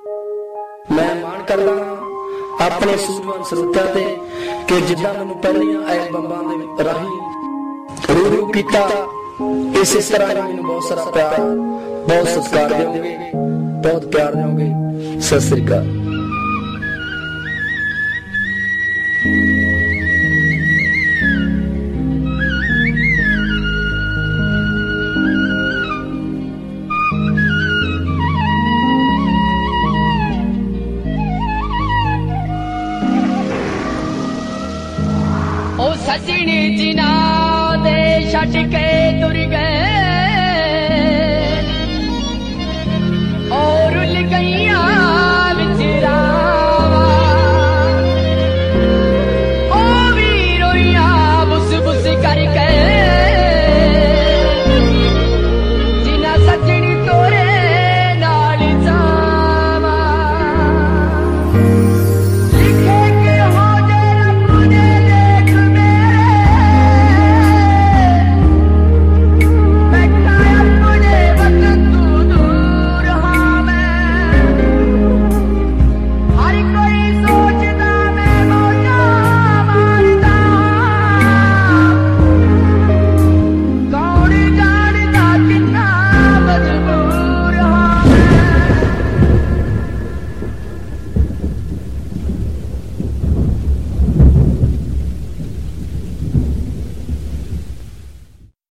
मैं मान करदा अपने सूझवान ਸਰੋਤਿਆਂ ਤੇ कि जिद्दां मैनूं पहलियां एल्बमां दे राही रूबरू कीता, इस तरह ही मैनूं बहुत सारा प्यार, बहुत सत्कार दोगे, बहुत प्यार दोगे। सत श्री अकाल। सजनी जिना दे छट के